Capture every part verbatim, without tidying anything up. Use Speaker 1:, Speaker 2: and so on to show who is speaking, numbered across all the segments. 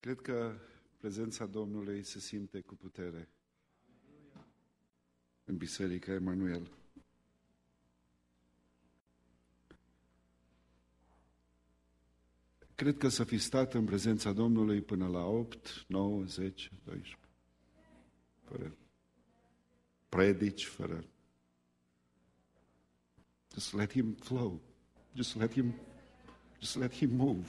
Speaker 1: Cred că prezența Domnului se simte cu putere în Biserica Emanuel. Cred că să fi stat în prezența Domnului până la opt, nouă, zece, doisprezece, fără predici, fără... Just let Him flow. Just let Him, just let Him move.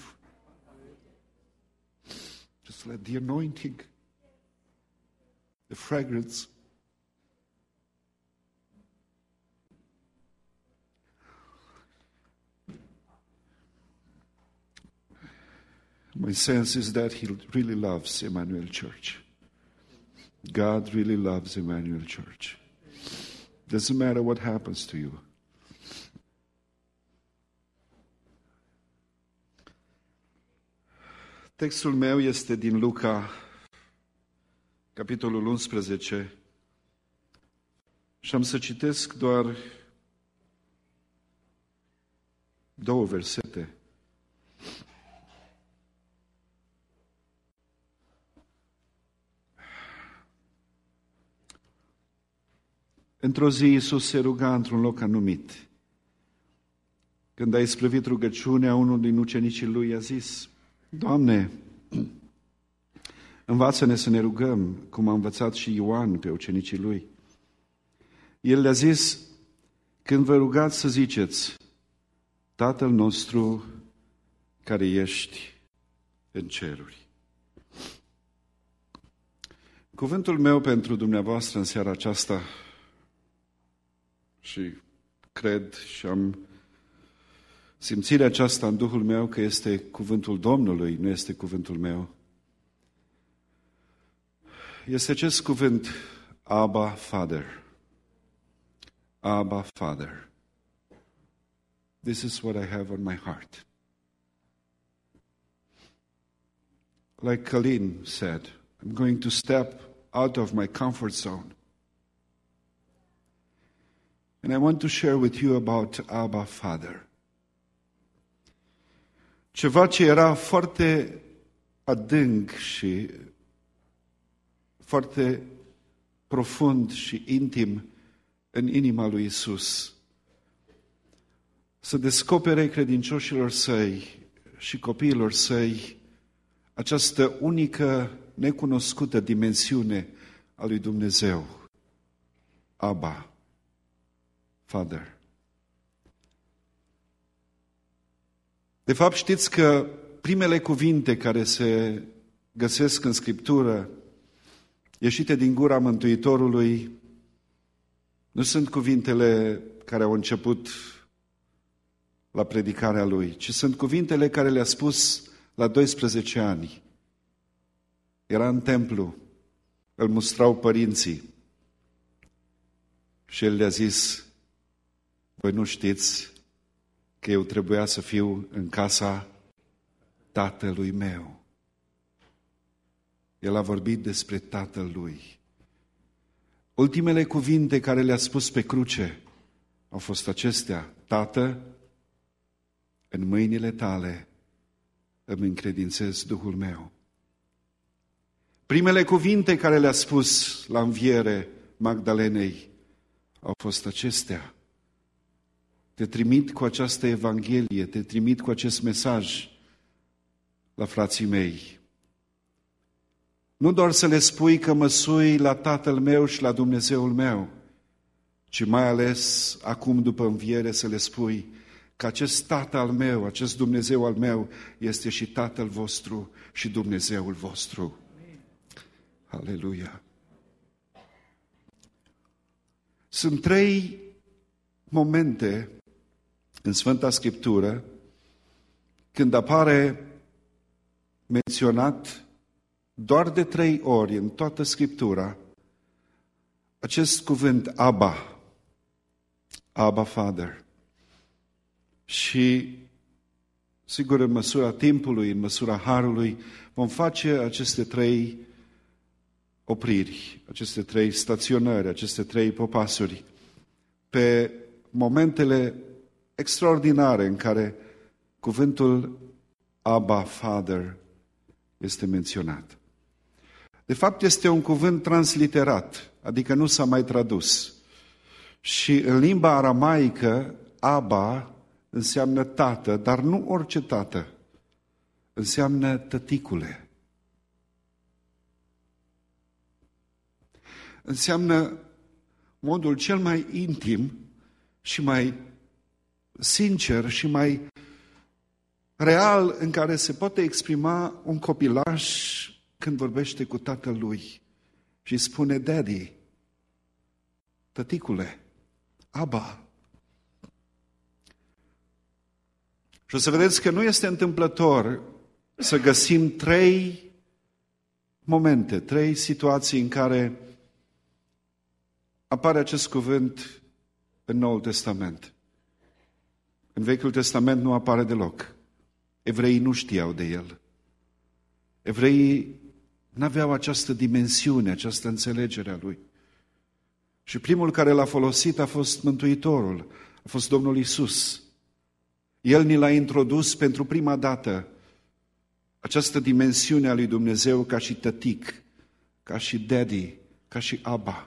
Speaker 1: Just let the anointing, the fragrance, my sense is that He really loves Emmanuel Church. God really loves Emmanuel Church. Doesn't matter what happens to you. Textul meu este din Luca, capitolul unsprezece, și am să citesc doar două versete. Într-o zi Iisus se ruga într-un loc anumit. Când a isprăvit rugăciunea, unul din ucenicii Lui i-a zis: Doamne, învață-ne să ne rugăm, cum a învățat și Ioan pe ucenicii Lui. El le-a zis: când vă rugați să ziceți: Tatăl nostru care ești în ceruri. Cuvântul meu pentru dumneavoastră în seara aceasta, și cred și am simțirea aceasta în Duhul meu că este cuvântul Domnului, nu este cuvântul meu, este acest cuvânt, Abba, Father. Abba, Father. This is what I have on my heart. Like Colleen said, I'm going to step out of my comfort zone. And I want to share with you about Abba, Father. Ceva ce era foarte adânc și foarte profund și intim în inima lui Iisus. Să descopere credincioșilor săi și copiilor săi această unică, necunoscută dimensiune a lui Dumnezeu. Abba, Father. De fapt, știți că primele cuvinte care se găsesc în Scriptură, ieșite din gura Mântuitorului, nu sunt cuvintele care au început la predicarea Lui, ci sunt cuvintele care le-a spus la doisprezece ani. Era în templu, îl mustrau părinții și El le-a zis: voi nu știți că eu trebuia să fiu în casa Tatălui meu. El a vorbit despre Tatăl Lui. Ultimele cuvinte care le-a spus pe cruce au fost acestea: Tată, în mâinile tale îmi încredințez Duhul meu. Primele cuvinte care le-a spus la înviere Magdalenei au fost acestea: te trimit cu această Evanghelie, te trimit cu acest mesaj la frații mei. Nu doar să le spui că mă sui la Tatăl meu și la Dumnezeul meu, ci mai ales acum după înviere să le spui că acest Tată al meu, acest Dumnezeu al meu este și Tatăl vostru și Dumnezeul vostru. Aleluia! Sunt trei momente în Sfânta Scriptură când apare menționat doar de trei ori în toată Scriptura acest cuvânt Abba, Abba Father. Și sigur, în măsura timpului, în măsura harului, vom face aceste trei opriri, aceste trei staționări, aceste trei popasuri pe momentele extraordinare în care cuvântul Abba, Father este menționat. De fapt, este un cuvânt transliterat, adică nu s-a mai tradus. Și în limba aramaică, Abba înseamnă tată, dar nu orice tată. Înseamnă tăticule. Înseamnă modul cel mai intim și mai sincer și mai real în care se poate exprima un copilaș când vorbește cu tatăl lui și spune daddy, tăticule, Abba. Și o să vedeți că nu este întâmplător să găsim trei momente, trei situații în care apare acest cuvânt în Noul Testament. În Vechiul Testament nu apare deloc. Evreii nu știau de el. Evreii n-aveau această dimensiune, această înțelegere a lui. Și primul care l-a folosit a fost Mântuitorul, a fost Domnul Iisus. El ni l-a introdus pentru prima dată această dimensiune a lui Dumnezeu ca și tătic, ca și daddy, ca și Abba.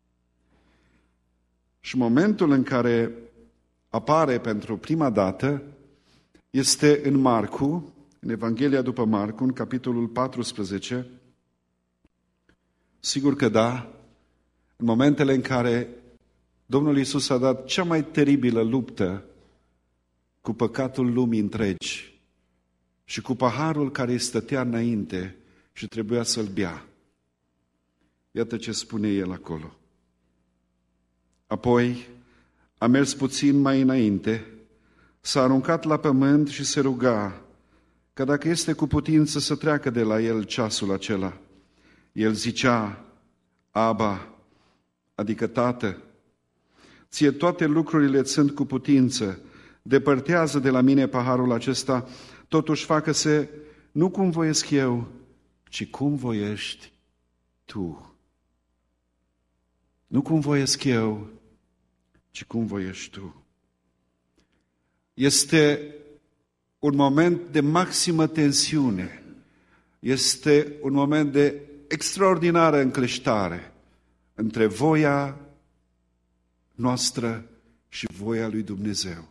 Speaker 1: Și momentul în care apare pentru prima dată este în Marcu, în Evanghelia după Marcu, în capitolul paisprezece. Sigur că da, în momentele în care Domnul Iisus a dat cea mai teribilă luptă cu păcatul lumii întregi și cu paharul care îi stătea înainte și trebuia să-l bea. Iată ce spune el acolo. Apoi a mers puțin mai înainte, s-a aruncat la pământ și se ruga că dacă este cu putință să treacă de la el ceasul acela. El zicea, Abba, adică Tată, ție toate lucrurile sunt cu putință, depărtează de la mine paharul acesta, totuși facă-se nu cum voiesc eu, ci cum voiești tu. Nu cum voiesc eu, ci cum voiești tu. Este un moment de maximă tensiune. Este un moment de extraordinară încleștare între voia noastră și voia lui Dumnezeu.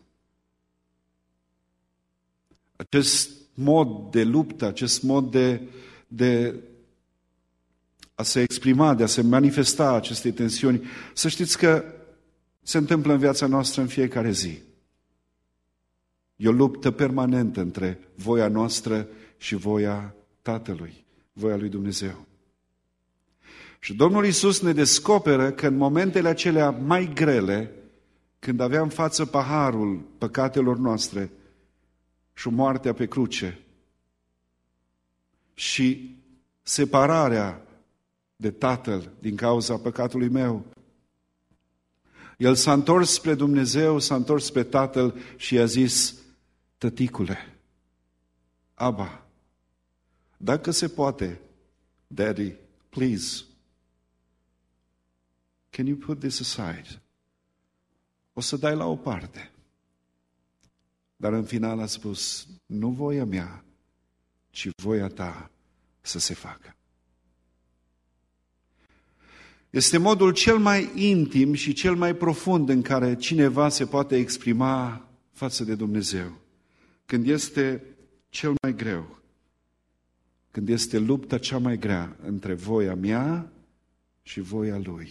Speaker 1: Acest mod de luptă, acest mod de, de a se exprima, de a se manifesta aceste tensiuni, să știți că se întâmplă în viața noastră în fiecare zi. E o luptă permanentă între voia noastră și voia Tatălui, voia lui Dumnezeu. Și Domnul Iisus ne descoperă că în momentele acelea mai grele, când avea în față paharul păcatelor noastre și moartea pe cruce și separarea de Tatăl din cauza păcatului meu, El s-a întors spre Dumnezeu, s-a întors spre Tatăl și i-a zis, tăticule, Abba, dacă se poate, Daddy, please, can you put this aside? O să dai la o parte. Dar în final a spus, nu voia mea, ci voia ta să se facă. Este modul cel mai intim și cel mai profund în care cineva se poate exprima față de Dumnezeu. Când este cel mai greu, când este lupta cea mai grea între voia mea și voia Lui.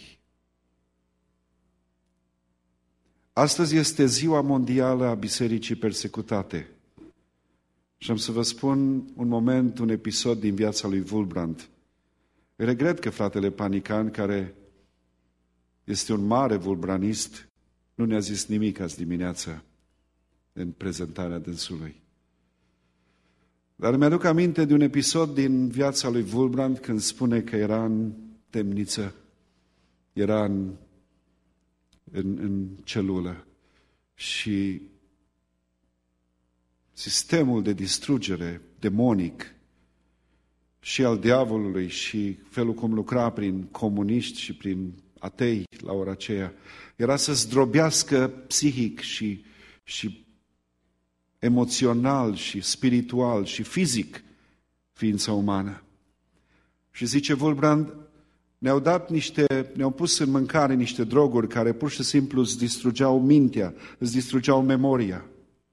Speaker 1: Astăzi este ziua mondială a bisericii persecutate. Și am să vă spun un moment, un episod din viața lui Wulbrand. Regret că fratele Panican, care este un mare vulbranist, nu ne-a zis nimic azi dimineață în prezentarea dânsului. Dar mi-aduc aminte de un episod din viața lui Wulbrand când spune că era în temniță, era în, în, în celulă și sistemul de distrugere demonic și al diavolului și felul cum lucra prin comuniști și prin atei la ora aceea, era să zdrobească psihic și, și emoțional și spiritual și fizic ființa umană. Și zice Wulfbrand, ne-au dat niște, ne-au pus în mâncare niște droguri care pur și simplu îți distrugeau mintea, îți distrugeau memoria.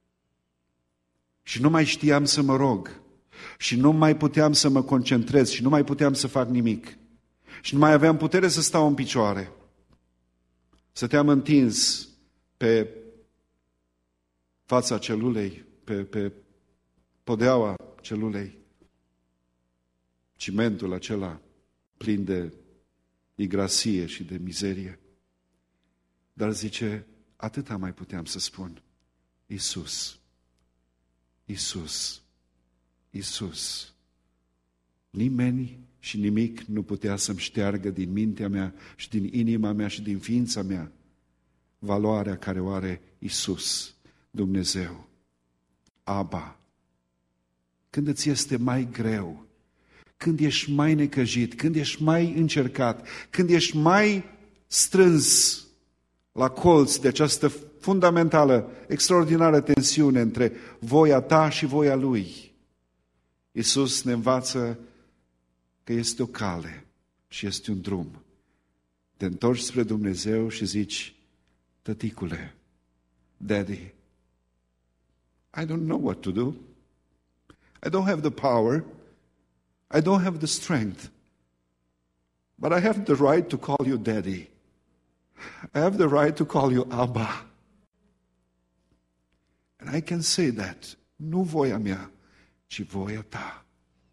Speaker 1: Și nu mai știam să mă rog. Și nu mai puteam să mă concentrez și nu mai puteam să fac nimic. Și nu mai aveam putere să stau în picioare. Stăteam întins pe fața celulei, pe, pe podeaua celulei. Cimentul acela plin de igrasie și de mizerie. Dar zice, atâta mai puteam să spun. Iisus, Iisus, Iisus. Nimeni și nimic nu putea să-mi șteargă din mintea mea și din inima mea și din ființa mea valoarea care o are Iisus, Dumnezeu. Aba. Când îți este mai greu, când ești mai necăjit, când ești mai încercat, când ești mai strâns la colț de această fundamentală, extraordinară tensiune între voia ta și voia Lui, Iisus ne învață că este o cale și este un drum. Te întorci spre Dumnezeu și zici, tăticule, Daddy, I don't know what to do. I don't have the power. I don't have the strength. But I have the right to call you Daddy. I have the right to call you Abba. And I can say that. Nu voia mea, ci voia ta.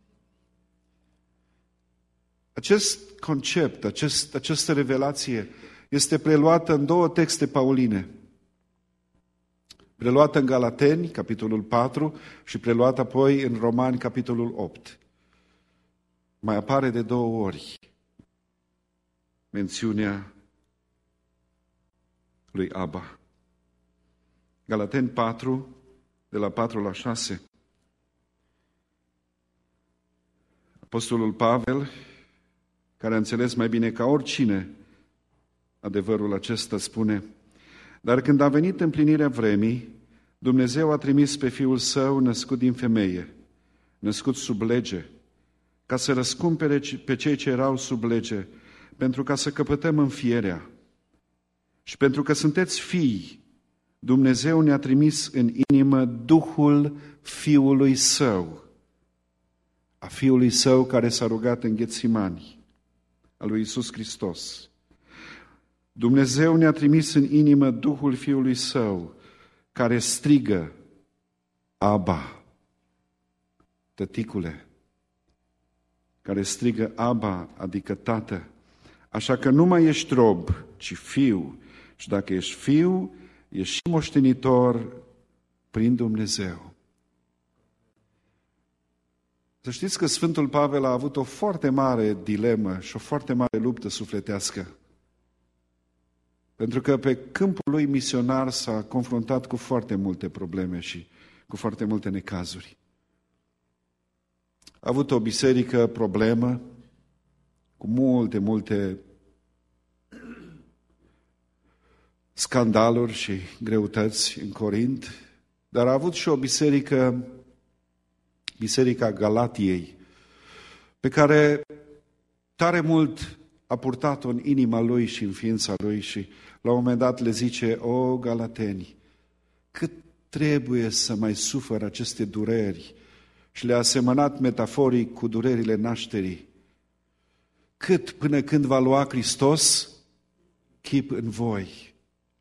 Speaker 1: Acest concept, acest, această revelație este preluată în două texte pauline. Preluată în Galateni, capitolul patru, și preluată apoi în Romani, capitolul opt. Mai apare de două ori mențiunea lui Abba. Galateni patru, de la patru la șase. Apostolul Pavel, care a înțeles mai bine ca oricine adevărul acesta, spune: dar când a venit împlinirea vremii, Dumnezeu a trimis pe Fiul Său născut din femeie, născut sub lege, ca să răscumpere pe cei ce erau sub lege, pentru ca să căpătăm înfierea. Și pentru că sunteți fii, Dumnezeu ne-a trimis în inimă Duhul Fiului Său, a Fiului Său care s-a rugat în Ghetsimani, a lui Iisus Hristos. Dumnezeu ne-a trimis în inimă Duhul Fiului Său, care strigă, Abba, tăticule, care strigă Abba, adică tată. Așa că nu mai ești rob, ci fiu. Și dacă ești fiu, ești și moștenitor prin Dumnezeu. Să știți că Sfântul Pavel a avut o foarte mare dilemă și o foarte mare luptă sufletească. Pentru că pe câmpul lui misionar s-a confruntat cu foarte multe probleme și cu foarte multe necazuri. A avut o biserică problemă, cu multe, multe scandaluri și greutăți în Corint, dar a avut și o biserică, Biserica Galatiei, pe care tare mult a purtat-o în inima lui și în ființa lui și la un moment dat le zice: o, galateni, cât trebuie să mai sufăr aceste dureri? Și le-a asemănat metaforic cu durerile nașterii. Cât până când va lua Hristos chip în voi.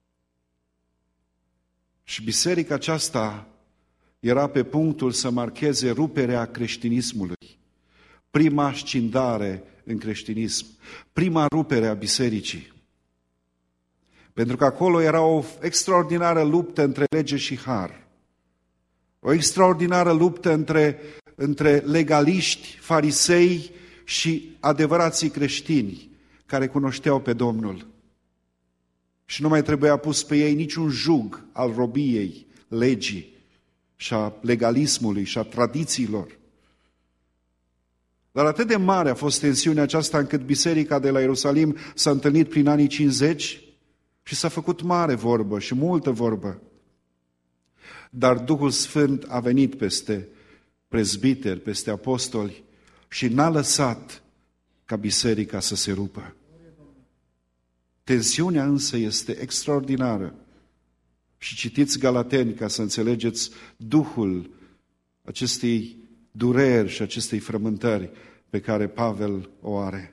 Speaker 1: Și biserica aceasta era pe punctul să marcheze ruperea creștinismului. Prima scindare în creștinism, prima rupere a bisericii. Pentru că acolo era o extraordinară luptă între lege și har. O extraordinară luptă între, între legaliști, farisei și adevărații creștini care cunoșteau pe Domnul. Și nu mai trebuia pus pe ei niciun jug al robiei, legii și a legalismului și a tradițiilor. Dar atât de mare a fost tensiunea aceasta încât biserica de la Ierusalim s-a întâlnit prin anii cincizeci și s-a făcut mare vorbă și multă vorbă. Dar Duhul Sfânt a venit peste prezbiteri, peste apostoli și n-a lăsat ca biserica să se rupă. Tensiunea însă este extraordinară. Și citiți Galateni ca să înțelegeți duhul acestei dureri și acestei frământări pe care Pavel o are.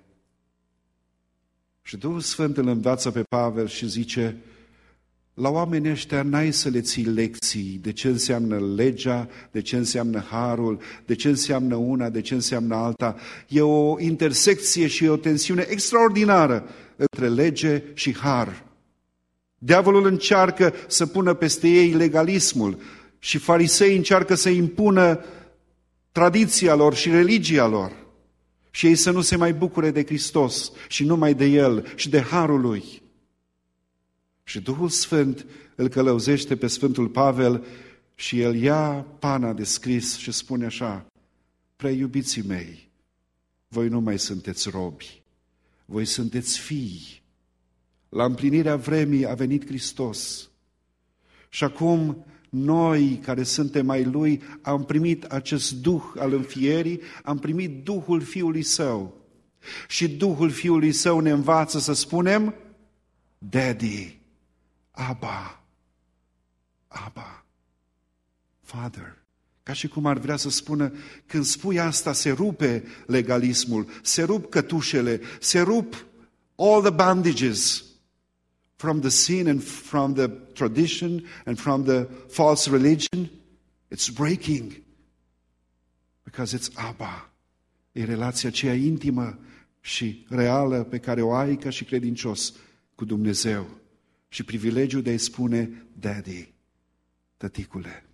Speaker 1: Și Duhul Sfânt îl învață pe Pavel și zice: la oamenii ăștia n-ai să le ții lecții de ce înseamnă legea, de ce înseamnă harul, de ce înseamnă una, de ce înseamnă alta. E o intersecție și o tensiune extraordinară între lege și har. Diavolul încearcă să pună peste ei legalismul și farisei încearcă să impună tradiția lor și religia lor. Și ei să nu se mai bucure de Hristos și numai de El și de harul Lui. Și Duhul Sfânt îl călăuzește pe Sfântul Pavel și el ia pana de scris și spune așa: prea iubiții mei, voi nu mai sunteți robi, voi sunteți fii. La împlinirea vremii a venit Hristos. Și acum noi care suntem ai Lui am primit acest Duh al înfierii, am primit Duhul Fiului Său. Și Duhul Fiului Său ne învață să spunem Daddy, Abba, Abba, Father. Ca și cum ar vrea să spună, când spui asta se rupe legalismul, se rup cătușele, se rup all the bandages from the sin and from the tradition and from the false religion. It's breaking because it's Abba. E relația aceea intimă și reală pe care o ai ca și credincios cu Dumnezeu. Și privilegiul de a-i spune Daddy, tăticule.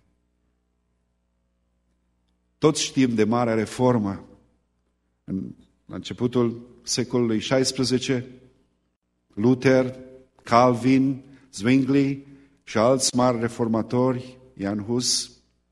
Speaker 1: Toți știm de Marea Reformă. În, la începutul secolului șaisprezece, Luther, Calvin, Zwingli și alți mari reformatori, Jan Hus.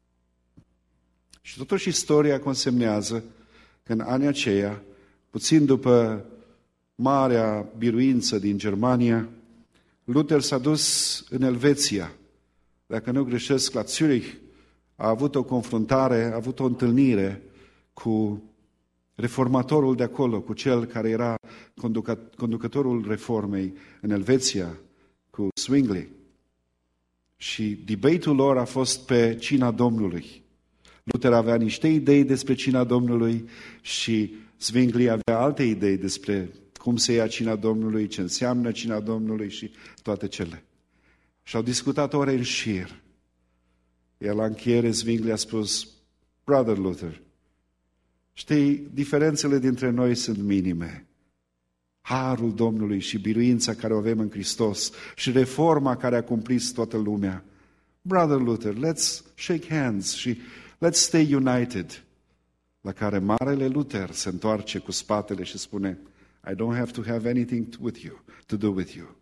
Speaker 1: Și totuși istoria consemnează că în anii aceia, puțin după marea biruință din Germania, Luther s-a dus în Elveția. Dacă nu greșesc, la Zurich a avut o confruntare, a avut o întâlnire cu reformatorul de acolo, cu cel care era conducătorul reformei în Elveția, cu Zwingli. Și debate-ul lor a fost pe cina Domnului. Luther avea niște idei despre cina Domnului și Zwingli avea alte idei despre cum se ia cina Domnului, ce înseamnă cina Domnului și toate cele. Și au discutat ore în șir. Iar la încheiere Zwingli a spus: Brother Luther, știi, diferențele dintre noi sunt minime. Harul Domnului și biruința care o avem în Hristos și reforma care a cumplit toată lumea. Brother Luther, let's shake hands și let's stay united. La care marele Luther se întoarce cu spatele și spune: I don't have to have anything with you, to do with you.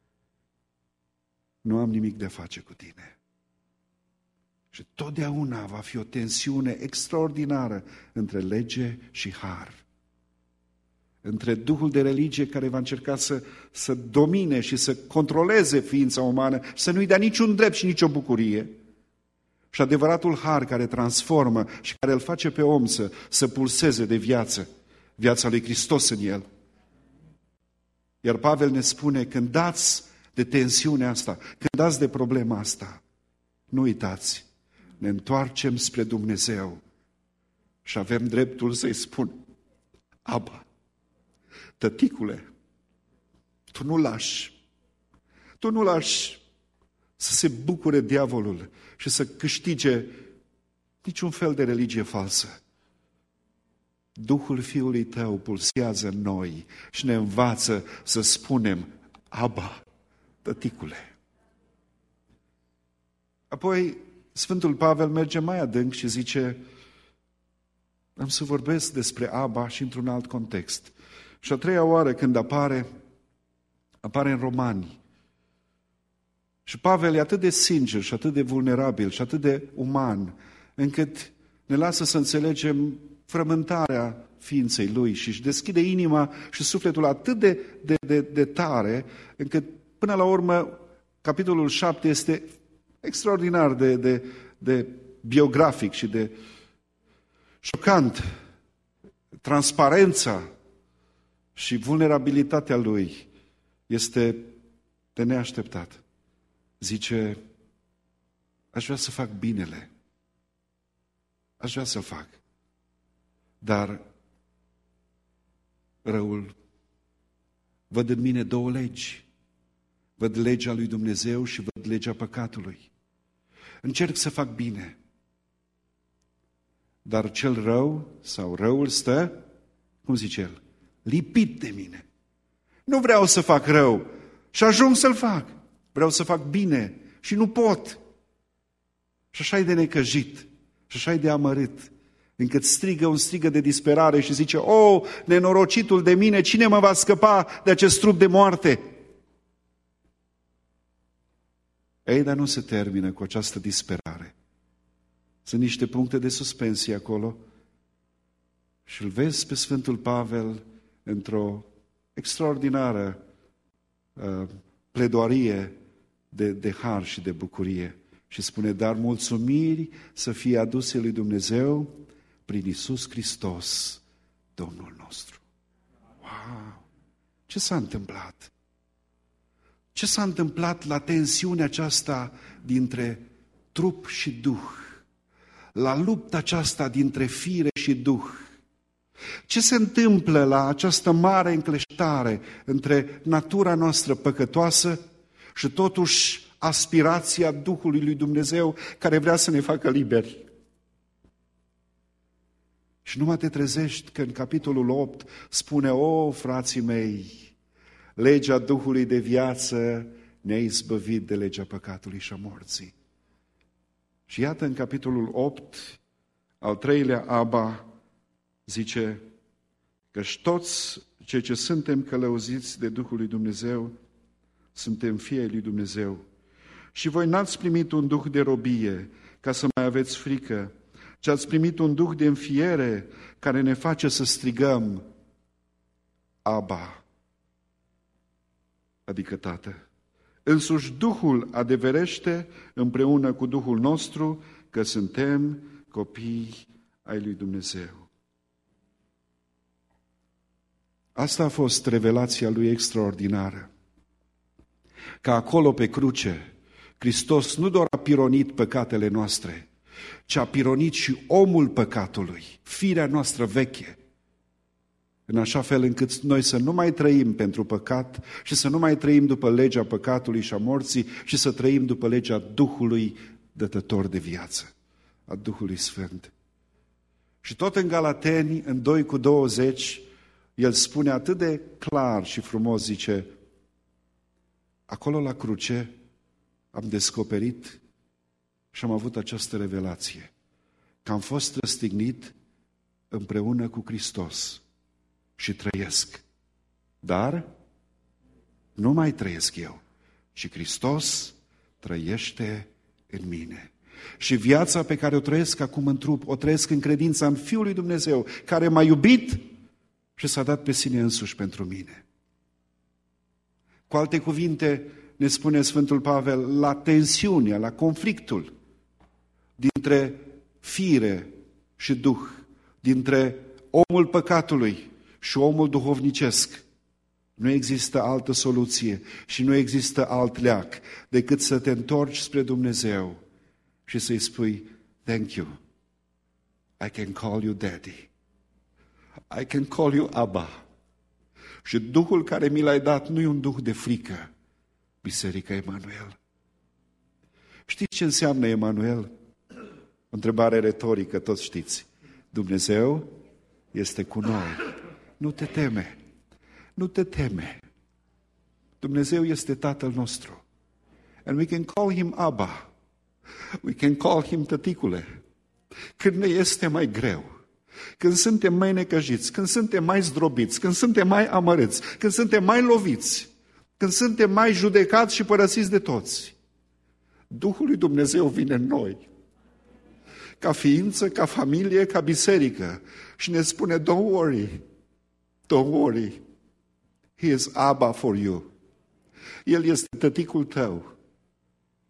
Speaker 1: Nu am nimic de a face cu tine. Și totdeauna va fi o tensiune extraordinară între lege și har. Între duhul de religie care va încerca să, să domine și să controleze ființa umană și să nu-i dea niciun drept și nicio bucurie. Și adevăratul har care transformă și care îl face pe om să, să pulseze de viață, viața lui Hristos în el. Iar Pavel ne spune, când dați de tensiunea asta, când dați de problema asta, nu uitați, ne întoarcem spre Dumnezeu și avem dreptul să-i spun: Abba, tăticule, tu nu lași, tu nu lași să se bucure diavolul și să câștige niciun fel de religie falsă. Duhul Fiului Tău pulsează în noi și ne învață să spunem: Abba, tăticule. Apoi Sfântul Pavel merge mai adânc și zice: am să vorbesc despre Abba și într-un alt context. Și a treia oară când apare, apare în Romani. Și Pavel e atât de sincer și atât de vulnerabil și atât de uman, încât ne lasă să înțelegem frământarea ființei lui și își deschide inima și sufletul atât de, de, de, de tare, încât până la urmă capitolul șapte este extraordinar de, de, de biografic și de Șocant, transparența și vulnerabilitatea lui este de neașteptat. Zice, aș vrea să fac binele. Aș vrea să-l fac. Dar răul, văd în mine două legi. Văd legea lui Dumnezeu și văd legea păcatului. Încerc să fac bine. Dar cel rău sau răul stă, cum zice el, lipit de mine. Nu vreau să fac rău și ajung să-l fac. Vreau să fac bine și nu pot. Și așa e de necăjit și așa e de amărât, încât strigă un strigă de disperare și zice, o, nenorocitul de mine, cine mă va scăpa de acest trup de moarte? Ei, dar nu se termină cu această disperare. Sunt niște puncte de suspensie acolo și îl vezi pe Sfântul Pavel într-o extraordinară uh, pledoarie de, de har și de bucurie. Și spune, dar mulțumiri să fie aduse lui Dumnezeu prin Iisus Hristos, Domnul nostru. Wow! Ce s-a întâmplat? Ce s-a întâmplat la tensiunea aceasta dintre trup și duh? La lupta aceasta dintre fire și duh? Ce se întâmplă la această mare încleștare între natura noastră păcătoasă și totuși aspirația Duhului lui Dumnezeu care vrea să ne facă liberi? Și numai te trezești că în capitolul opt spune, o, frații mei, legea Duhului de viață ne-a izbăvit de legea păcatului și a morții. Și iată în capitolul opt, al treilea Abba, zice că toți cei ce suntem călăuziți de Duhul lui Dumnezeu, suntem fii ai lui Dumnezeu. Și voi n-ați primit un duh de robie ca să mai aveți frică, ci ați primit un duh de înfiere care ne face să strigăm Abba, adică Tată. Însuși Duhul adeverește împreună cu Duhul nostru că suntem copii ai lui Dumnezeu. Asta a fost revelația lui extraordinară. Că acolo pe cruce, Hristos nu doar a pironit păcatele noastre, ci a pironit și omul păcatului, firea noastră veche, în așa fel încât noi să nu mai trăim pentru păcat și să nu mai trăim după legea păcatului și a morții, și să trăim după legea Duhului dătător de viață, a Duhului Sfânt. Și tot în Galateni, în doi cu douăzeci, el spune atât de clar și frumos, zice, acolo la cruce am descoperit și am avut această revelație, că am fost răstignit împreună cu Hristos și trăiesc. Dar nu mai trăiesc eu, ci Hristos trăiește în mine. Și viața pe care o trăiesc acum în trup, o trăiesc în credința în Fiul lui Dumnezeu, care m-a iubit și s-a dat pe sine însuși pentru mine. Cu alte cuvinte, ne spune Sfântul Pavel, la tensiunea, la conflictul dintre fire și duh, dintre omul păcatului și omul duhovnicesc, nu există altă soluție și nu există alt leac decât să te întorci spre Dumnezeu și să-i spui, thank you, I can call you daddy, I can call you Abba. Și Duhul care mi l-ai dat nu e un duh de frică, Biserica Emanuel. Știți ce înseamnă Emanuel? O întrebare retorică, toți știți. Dumnezeu este cu noi. Nu te teme. Nu te teme. Dumnezeu este Tatăl nostru. And we can call him Abba. We can call him tăticule. Când ne este mai greu, când suntem mai necăjiți, când suntem mai zdrobiți, când suntem mai amărâți, când suntem mai loviți, când suntem mai judecați și părăsiți de toți, Duhul lui Dumnezeu vine în noi, ca ființă, ca familie, ca biserică, și ne spune, don't worry, don't worry, he is Abba for you. El este tăticul tău.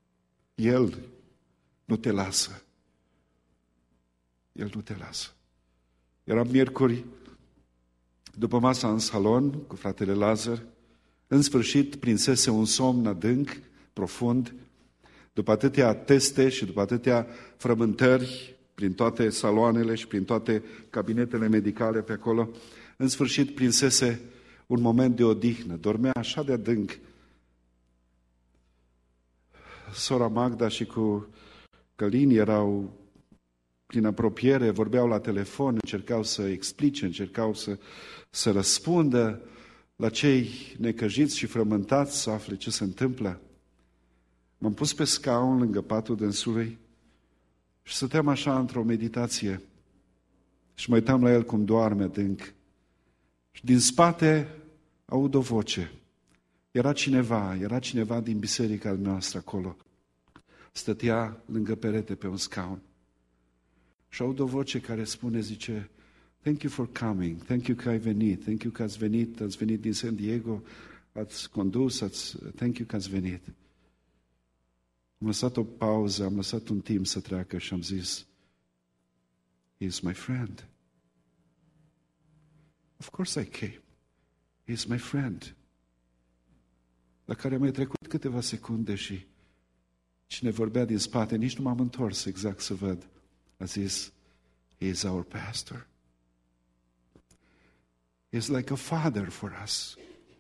Speaker 1: El nu te lasă. El nu te lasă. Eram miercuri după masa în salon cu fratele Lazar. În sfârșit prinsese un somn adânc, profund, după atâtea teste și după atâtea frământări prin toate saloanele și prin toate cabinetele medicale pe acolo. În sfârșit prinsese un moment de odihnă, dormea așa de adânc. Sora Magda și cu Călin erau prin apropiere, vorbeau la telefon, încercau să explice, încercau să, să răspundă la cei necăjiți și frământați, să afle ce se întâmplă. M-am pus pe scaun lângă patul dânsului și stăteam așa într-o meditație și mă uitam la el cum doarme adânc. Și din spate aud o voce. Era cineva, era cineva din biserica noastră acolo. Stătea lângă perete pe un scaun. Și aud o voce care spune, zice, thank you for coming, thank you că ai venit, thank you că ați venit, ați venit din San Diego, ați condus, ați, thank you că ați venit. Am lăsat o pauză, am lăsat un timp să treacă și am zis, he is my friend. Of course I came. He is my friend. La care am mai trecut câteva secunde și cine vorbea din spate, nici nu m-am întors exact să văd. A zis, he is our pastor. He is like a father for us.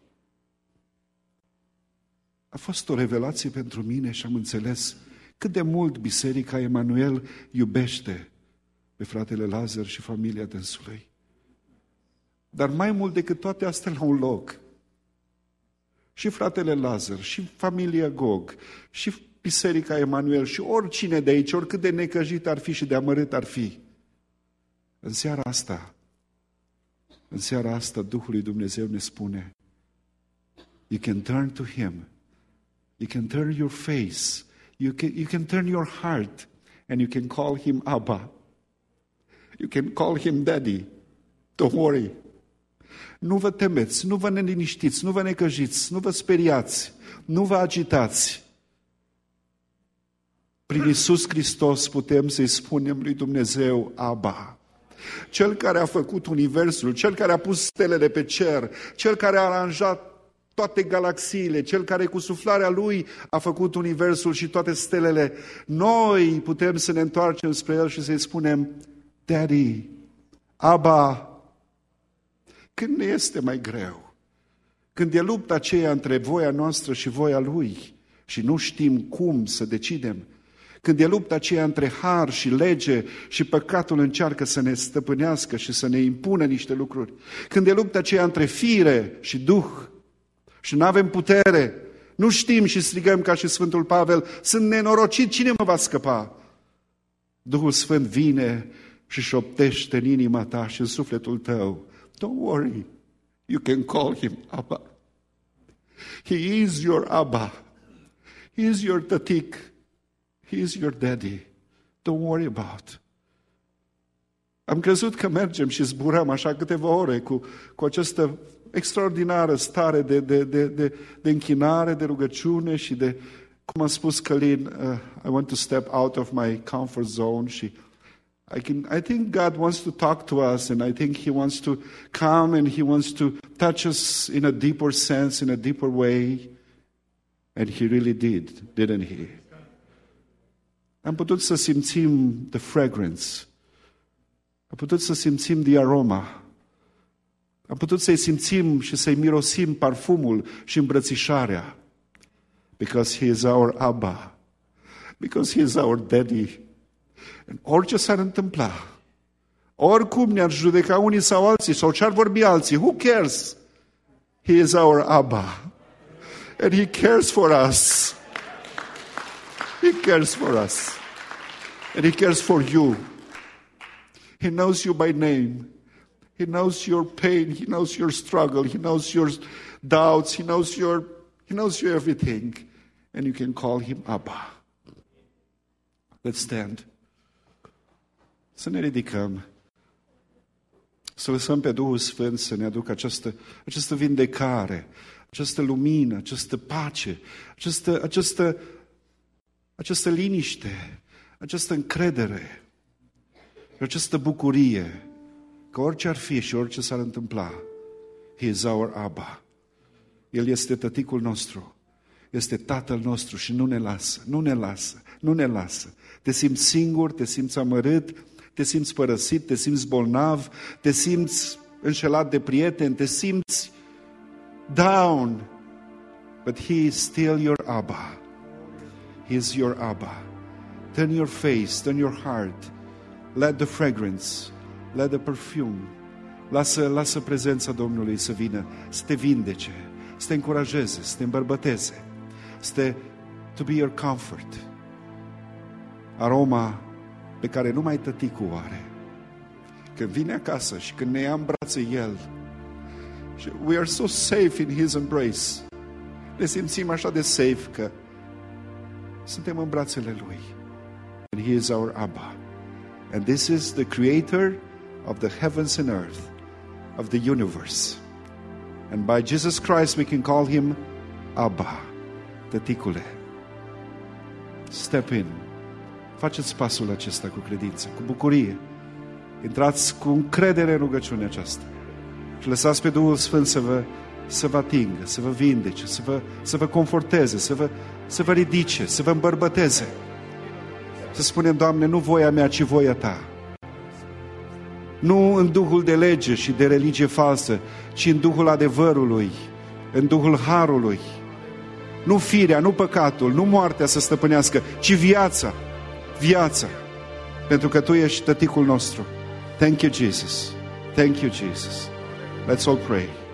Speaker 1: A fost o revelație pentru mine și am înțeles cât de mult Biserica Emanuel iubește pe fratele Lazar și familia dânsului. Dar mai mult decât toate astea la un loc, și fratele Lazar, și familia Gog, și Biserica Emanuel, și oricine de aici, oricât de necăjit ar fi și de amărât ar fi, în seara asta, în seara asta, Duhul lui Dumnezeu ne spune, you can turn to Him, you can turn your face, you can, you can turn your heart, and you can call Him Abba. You can call Him Daddy. Don't worry. Nu vă temeți, nu vă neliniștiți, nu vă necăjiți, nu vă speriați, nu vă agitați. Prin Iisus Hristos putem să-i spunem lui Dumnezeu Abba. Cel care a făcut universul, Cel care a pus stelele pe cer, Cel care a aranjat toate galaxiile, Cel care cu suflarea Lui a făcut universul și toate stelele. Noi putem să ne întoarcem spre El și să-i spunem Daddy, Abba. Când ne este mai greu, când e lupta aceea între voia noastră și voia Lui și nu știm cum să decidem, când e lupta aceea între har și lege și păcatul încearcă să ne stăpânească și să ne impună niște lucruri, când e lupta aceea între fire și duh și nu avem putere, nu știm și strigăm ca și Sfântul Pavel, sunt nenorocit, cine mă va scăpa? Duhul Sfânt vine și șoptește în inima ta și în sufletul tău, don't worry, you can call Him Abba. He is your Abba. He is your tatik. He is your daddy. Don't worry about. Am crezut că mergem și zburăm așa câteva ore cu, cu această extraordinară stare de, de, de, de, de închinare, de rugăciune și de, cum a spus Călin, uh, I want to step out of my comfort zone și I can. I think God wants to talk to us, and I think He wants to come and He wants to touch us in a deeper sense, in a deeper way. And He really did, didn't He? Am putut să simțim the fragrance. Am putut să simțim the aroma. Am putut să-i simțim și să-i mirosim parfumul și îmbrățișarea. Because He is our Abba. Because He is our Daddy. Orice s-ar întâmpla, oricum ne-ar judeca unii sau alții, sau ce-ar vorbi alții, who cares? He is our Abba. And He cares for us. He cares for us. And He cares for you. He knows you by name. He knows your pain. He knows your struggle. He knows your doubts. He knows your, He knows you everything. And you can call Him Abba. Let's stand. Să ne ridicăm, să lăsăm pe Duhul Sfânt să ne aducă această, această vindecare, această lumină, această pace, această, această, această liniște, această încredere, această bucurie că orice ar fi și orice s-ar întâmpla, He is our Abba. El este tăticul nostru, este Tatăl nostru și nu ne lasă, nu ne lasă, nu ne lasă. Te simți singur, te simți amărât, te simți părăsit, te simți bolnav, te simți înșelat de prieteni, te simți down. But He is still your Abba. He is your Abba. Turn your face, turn your heart. Let the fragrance, let the perfume. Lasă, lasă prezența Domnului să vină, să te vindece, să te încurajeze, să te îmbărbăteze, să te, to be your comfort. Aroma pe care numai tăticul o are. Când vine acasă și când ne ia în brațe El, we are so safe in His embrace. Ne simțim așa de safe că suntem în brațele Lui. And He is our Abba. And this is the creator of the heavens and earth, of the universe. And by Jesus Christ we can call Him Abba, tăticule. Step in. Faceți pasul acesta cu credință, cu bucurie. Intrați cu încredere în rugăciunea aceasta. Și lăsați pe Duhul Sfânt să vă, să vă atingă, să vă vindece, să vă, să vă conforteze, să vă, să vă ridice, să vă îmbărbăteze. Să spunem, Doamne, nu voia mea, ci voia Ta. Nu în duhul de lege și de religie falsă, ci în duhul adevărului, în duhul harului. Nu firea, nu păcatul, nu moartea să stăpânească, ci viața. Viața. Pentru că Tu ești tăticul nostru. Thank you, Jesus. Thank you, Jesus. Let's all pray.